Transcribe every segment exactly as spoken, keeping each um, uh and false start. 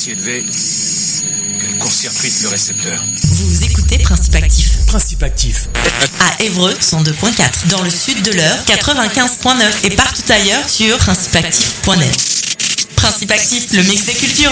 si élevée qu'elle court-circuite le récepteur. Vous écoutez Principe Actif. Principe Actif. À Évreux, cent deux virgule quatre. Dans le sud de l'Eure, quatre-vingt-quinze virgule neuf. Et partout ailleurs sur principe actif point net. Principe Actif, le mix des cultures.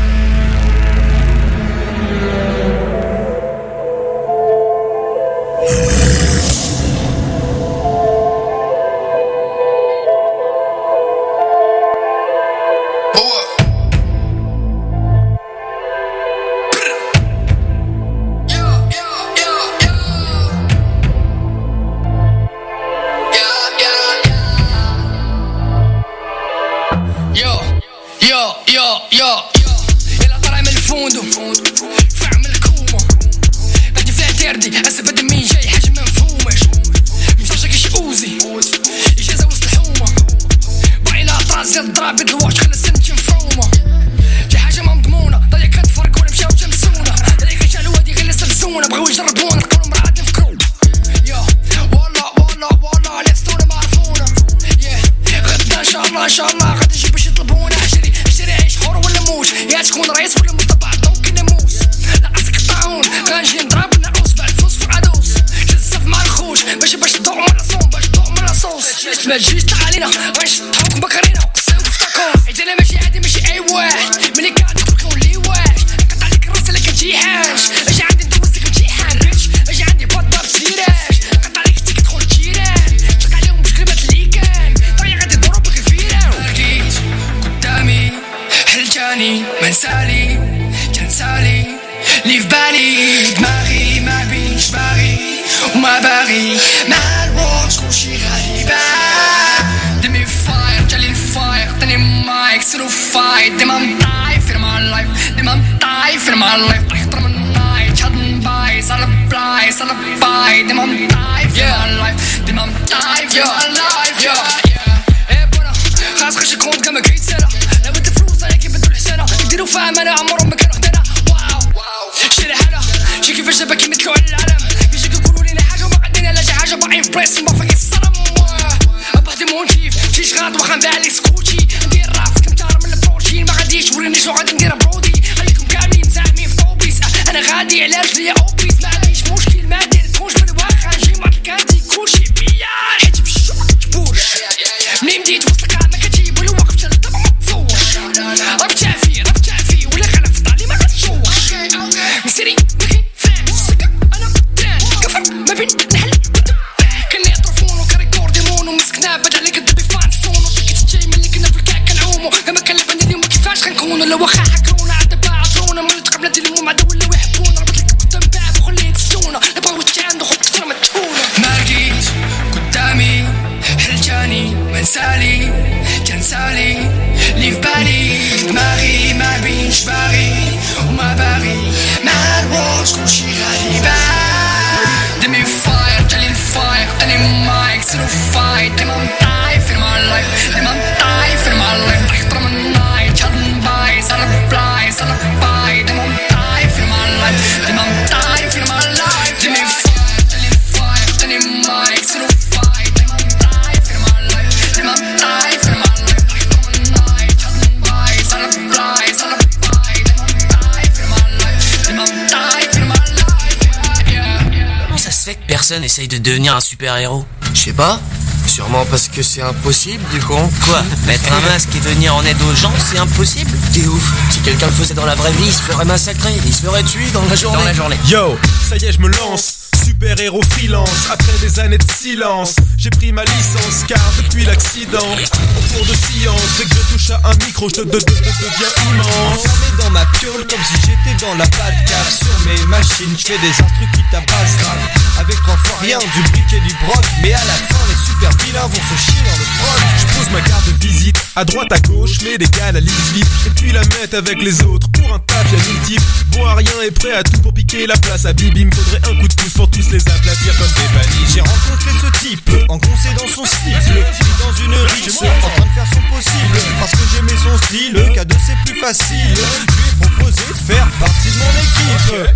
Personne essaye de devenir un super-héros. Je sais pas. Sûrement parce que c'est impossible, du con. Quoi? Mettre un masque et venir en aide aux gens, c'est impossible? T'es ouf. Si quelqu'un le faisait dans la vraie vie, il se ferait massacrer. Il se ferait tuer dans la journée. Dans la journée. Yo, ça y est, je me lance. Super-héros freelance, après des années de silence, j'ai pris ma licence car depuis l'accident, au cours de science, dès que je touche à un micro, je de, de, de, deviens immense. Enfermé dans ma piole comme si j'étais dans la Batcave. Sur mes machines, je fais des instrus qui tabassent grave. Avec trois fois rien, du brick et du broc. Mais à la fin, les super vilains vont se chier dans le froc. Je pose ma carte de visite, à droite à gauche, mets des gars à la vite. Et puis la mettre avec les autres, pour un taf y'a mille types. Bon à rien et prêt à tout pour piquer la place à Bibi. Me faudrait un coup de pouce pour tous les aplatir comme des bannis. J'ai rencontré ce type, engoncé dans son slip, pris dans une rixe, en train de faire son possible. Parce que j'aimais son style, K deux c'est plus facile. Je lui ai proposé de faire partie de mon équipe. Tout ce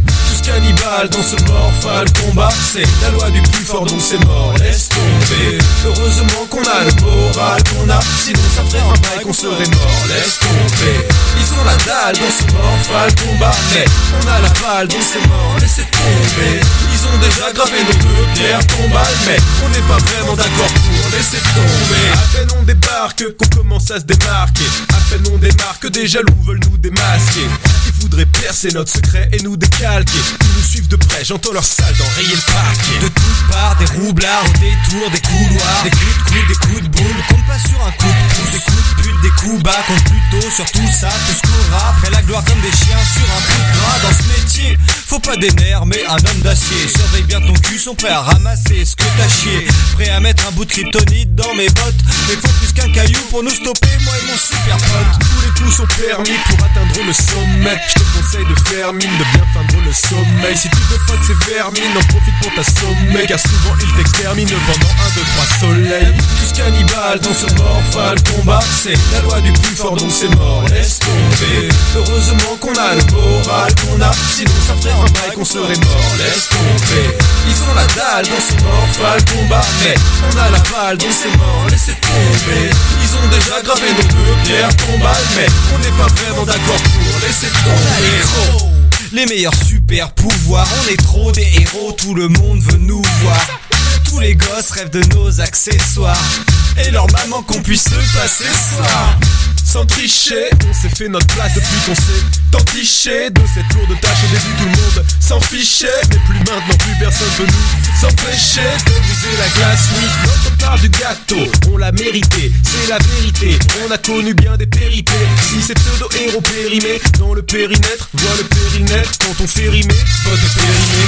cannibales dans ce morphal combat. C'est la loi du plus fort donc c'est mort, laisse tomber. Heureusement qu'on a le moral qu'on a, sinon ça ferait un bail qu'on serait mort, laisse tomber. Ils ont la dalle dans ce morphal combat, mais on a la balle donc c'est mort, laissez tomber. Ils ont déjà gravé nos deux pierres tombales, mais on n'est pas vraiment d'accord pour laisser tomber. À peine on débarque qu'on commence à se démarquer, à peine on démarque que des jaloux veulent nous démasquer. Ils voudraient percer notre secret et nous décalquer. Ils nous suivent de près, j'entends leur salle d'enrayer le parquet. De toutes parts, des roublards au détour des couloirs, des coups de coude, des coups de boule, compte pas sur un coup de pouce. Des coups de pute, des coups bas, compte plutôt sur tout ça. Tout ce courra après la gloire comme des chiens sur un bout de gras. Dans ce métier, faut pas des nerfs mais un homme d'acier. Surveille bien ton cul, sont prêts à ramasser ce que t'as chié. Prêt à mettre un bout de kryptonite dans mes bottes, mais faut plus qu'un caillou pour nous stopper, moi et mon super pote. Tous les coups sont permis pour atteindre le sommet. Je te conseille de faire mine, de bien feindre le sommeil. Si tu veux pas de ces vermines, en profite pour t'assommer, car souvent ils t'exterminent pendant un, deux, trois soleils. Tous cannibales dans ce morphal combat, c'est la loi du plus fort donc c'est mort, laisse tomber. Heureusement qu'on a le moral qu'on a, sinon ça ferait un bail qu'on serait mort, laisse tomber. Ils ont la dalle dans ce morphal combat, mais on a la balle donc c'est mort, laissez tomber. Ils ont déjà gravé nos deux pierres tombales, mais on n'est pas vraiment d'accord pour laisser tomber. Les meilleurs super pouvoirs, on est trop des héros, tout le monde veut nous voir. Tous les gosses rêvent de nos accessoires et leur maman qu'on puisse se passer ça. Sans tricher, on s'est fait notre place depuis qu'on s'est entiché de cette lourde tâche. Au début tout le monde s'en fichait, mais plus maintenant, plus personne peut nous empêcher de briser la glace. Oui, notre part du gâteau, on l'a mérité, c'est la vérité. On a connu bien des péripéties. Si ces pseudo-héros périmés dans le périmètre, vois le périmètre quand on fait rimer, pote et périmé.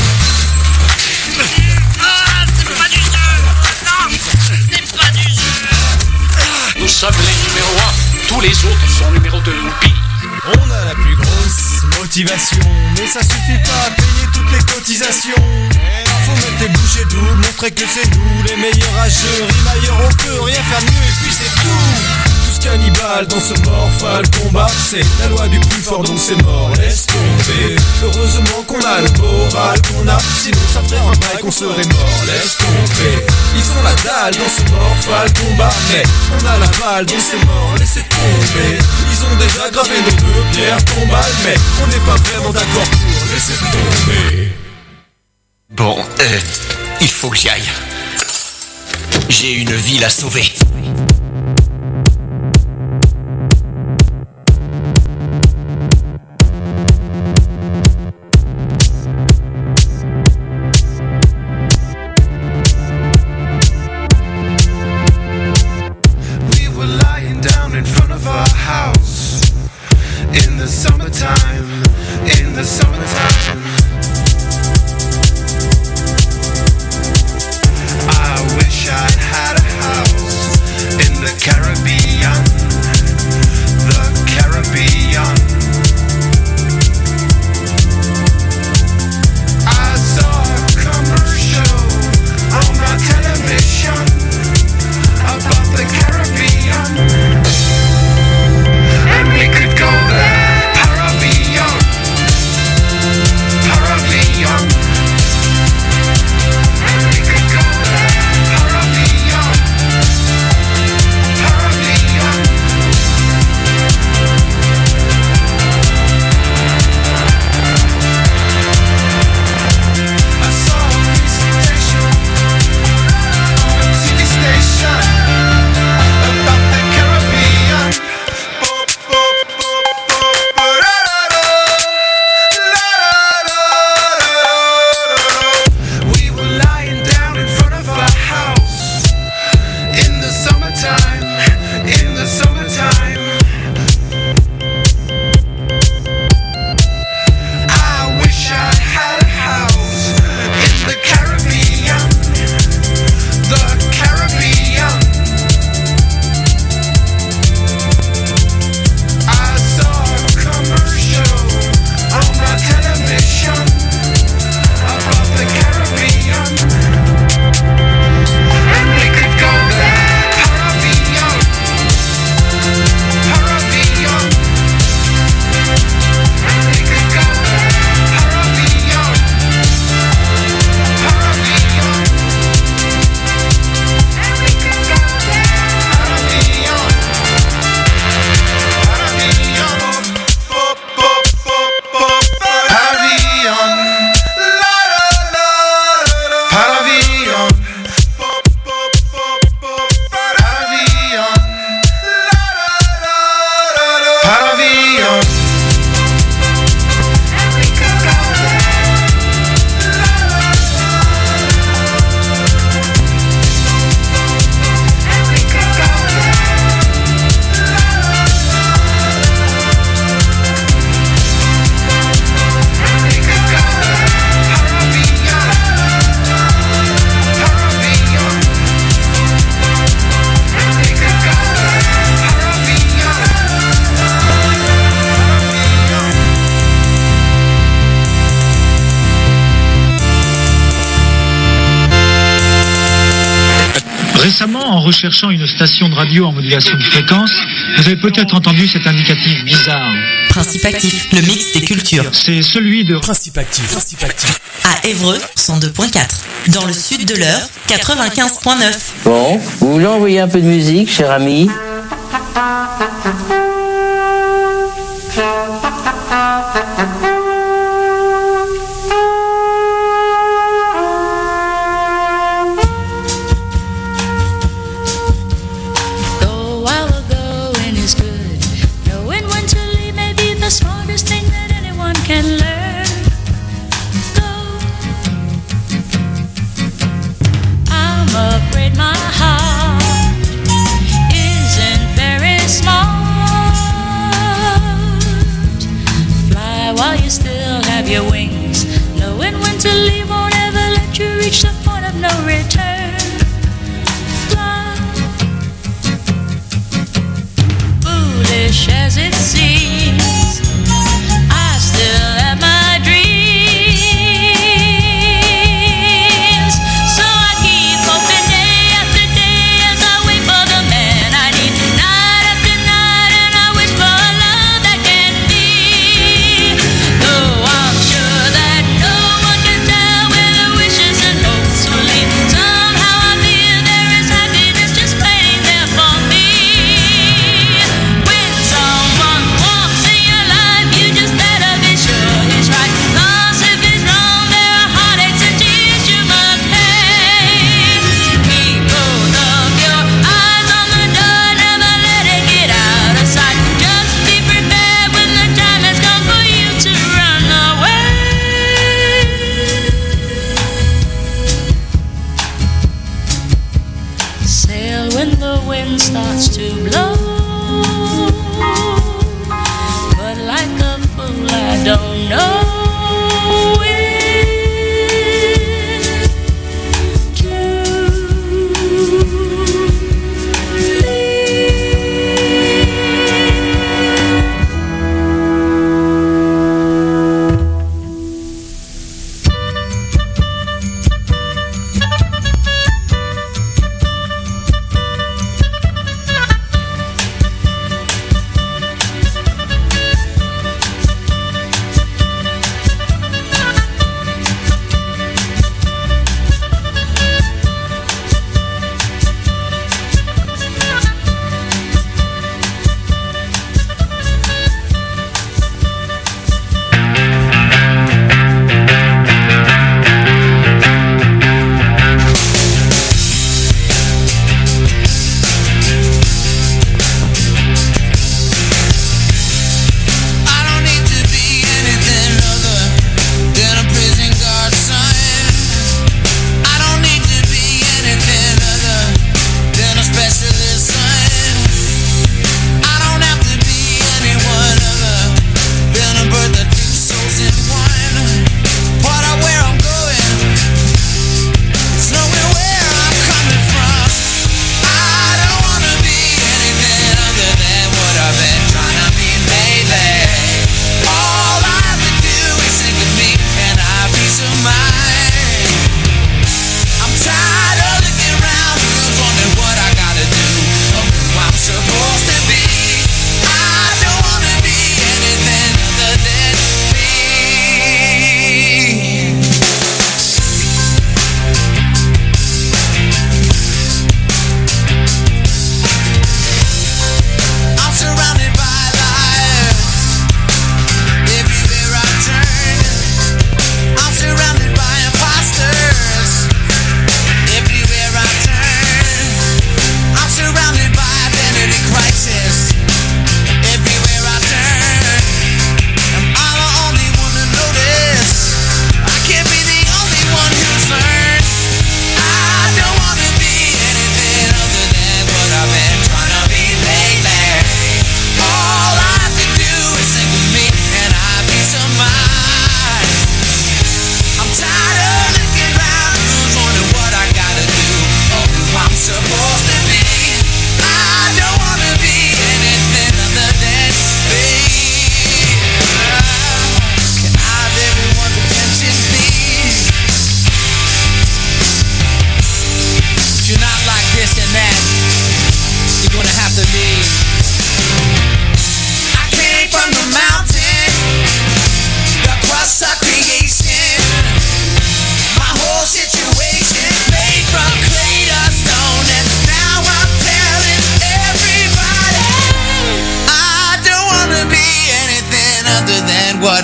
Ah, c'est pas du jeu! Non, c'est pas du jeu! Nous sommes les numéros un. Tous les autres sont numéro deux ou pire. On a la plus grosse motivation, mais ça suffit pas à payer toutes les cotisations. Faut mettre les bouchées doubles, montrer que c'est nous les meilleurs à jeu. Rime ailleurs, on peut rien faire mieux et puis c'est tout. Tous cannibales dans ce morphal combat, c'est la loi du plus fort donc c'est mort, laisse tomber. Heureusement qu'on a le moral qu'on a, sinon ça ferait un bail qu'on serait mort, laisse tomber. Ils ont la dalle dans ce morphal combat, mais on a la balle donc c'est mort, laissez tomber. Ils ont déjà gravé nos deux pierres tombales, mais on n'est pas vraiment d'accord pour laisser tomber. Bon, euh, il faut que j'y aille. J'ai une ville à sauver. Récemment, en recherchant une station de radio en modulation de fréquence, vous avez peut-être entendu cet indicatif bizarre. Principe actif, le mix des cultures. C'est celui de Principe actif, principe actif. À Évreux, cent deux point quatre. Dans le sud de l'Eure, quatre-vingt-quinze point neuf. Bon, vous voulez envoyer un peu de musique, cher ami ? Your wings, knowing when to leave won't ever let you reach the point of no return. Fly, foolish as it seems, I still have my dreams. So I keep hoping day after day as I wait for the man I need, night after night, and I wish for a love that can be. Though I'm sure that no one can tell where the wishes and hopes will lead. Somehow I feel there is happiness just waiting there for me. When someone walks in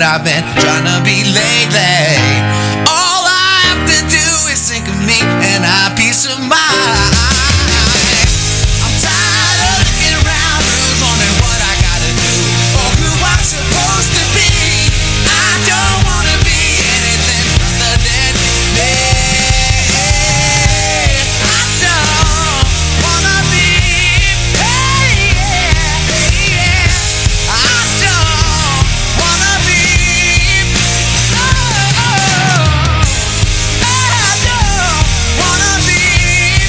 I've been trying to be lately. All I have to do is think of me and I have peace of mind. I'm tired of looking around, who's wondering what I gotta do or who I'm supposed to be. I don't wanna be anything other than me. I don't wanna be, hey, yeah, yeah. I don't wanna be, oh, I don't wanna be.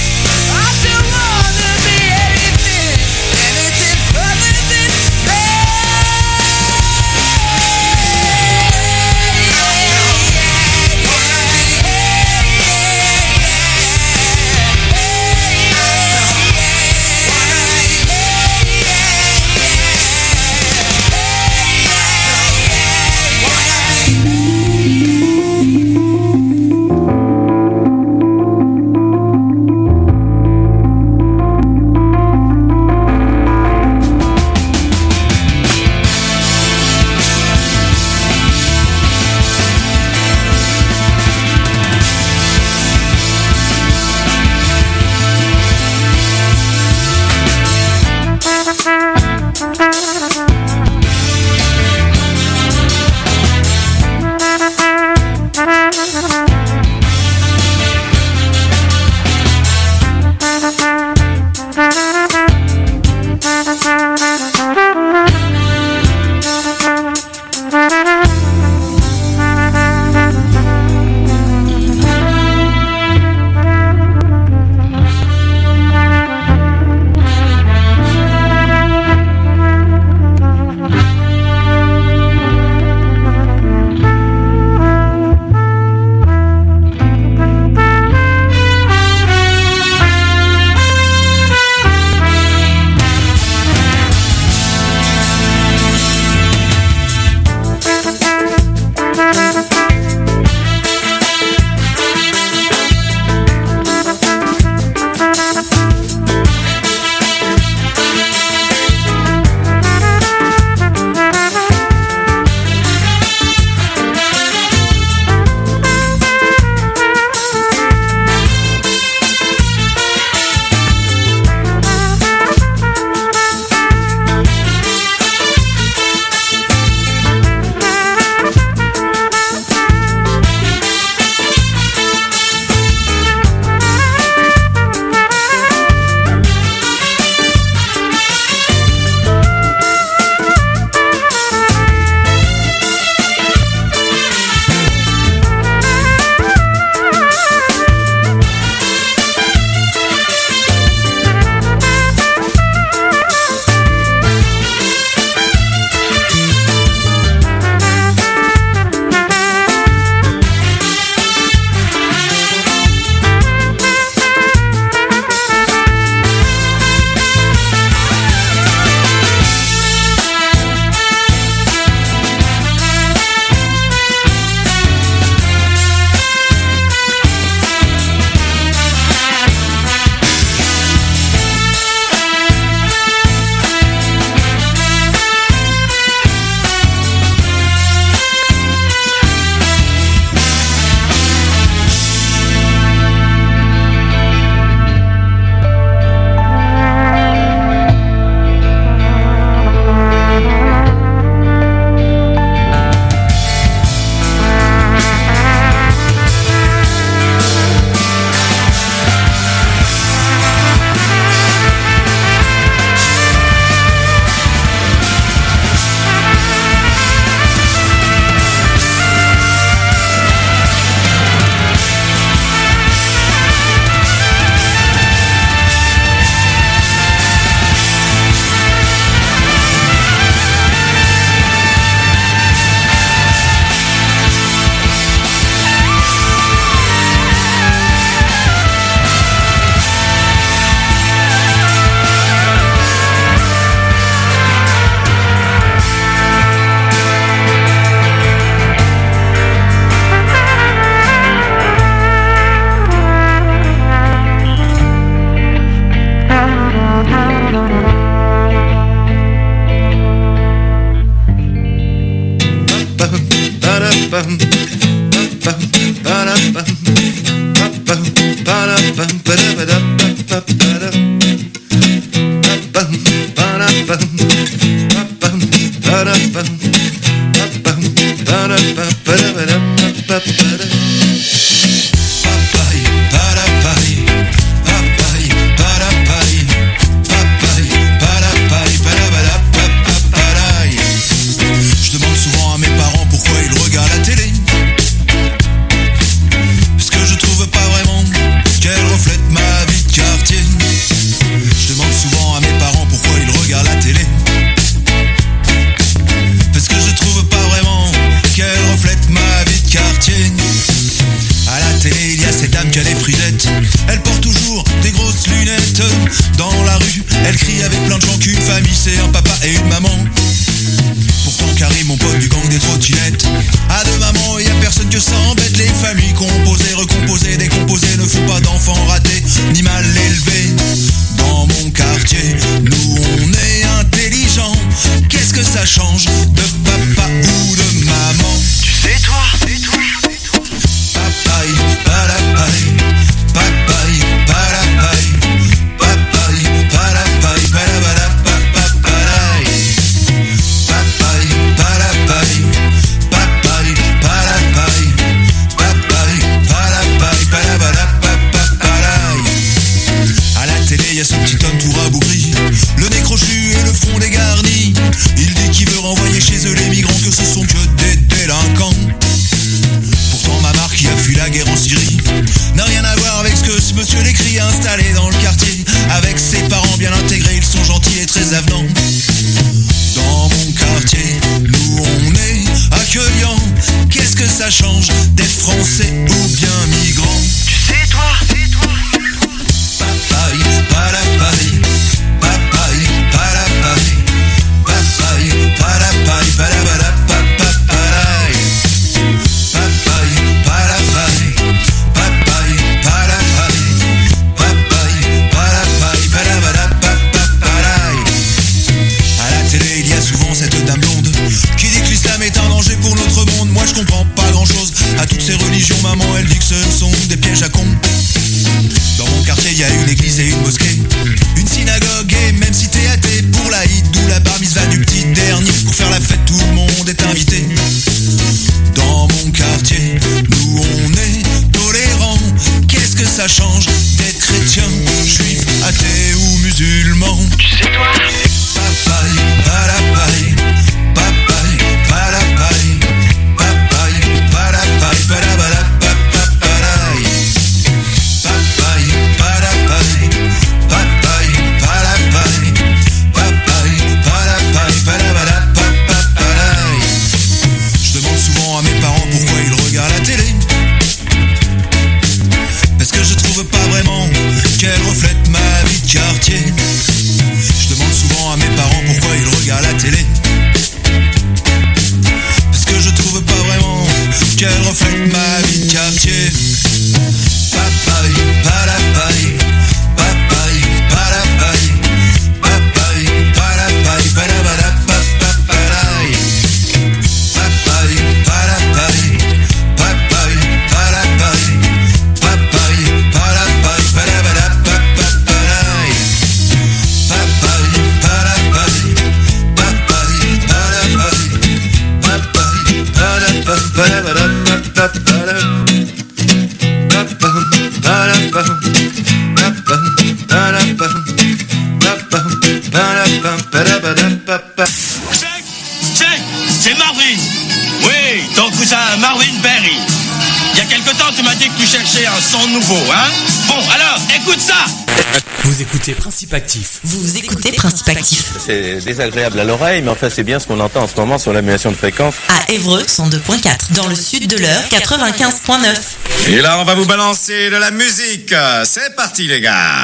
Principe Actif. Vous écoutez Principe Actif. C'est désagréable à l'oreille, mais enfin c'est bien ce qu'on entend en ce moment sur l'annulation de fréquence. À Évreux, cent deux point quatre. Dans le sud de l'Eure, quatre-vingt-quinze point neuf. Et là, on va vous balancer de la musique. C'est parti, les gars.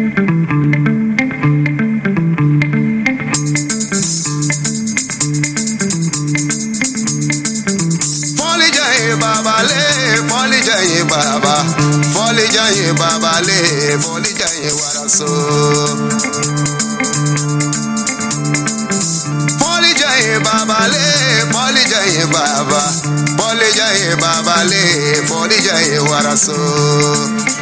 Baba, foli jaye baba le, foli jaye waraso. Foli jaye baba le, foli jaye baba, foli jaye babale fodi jaye waraso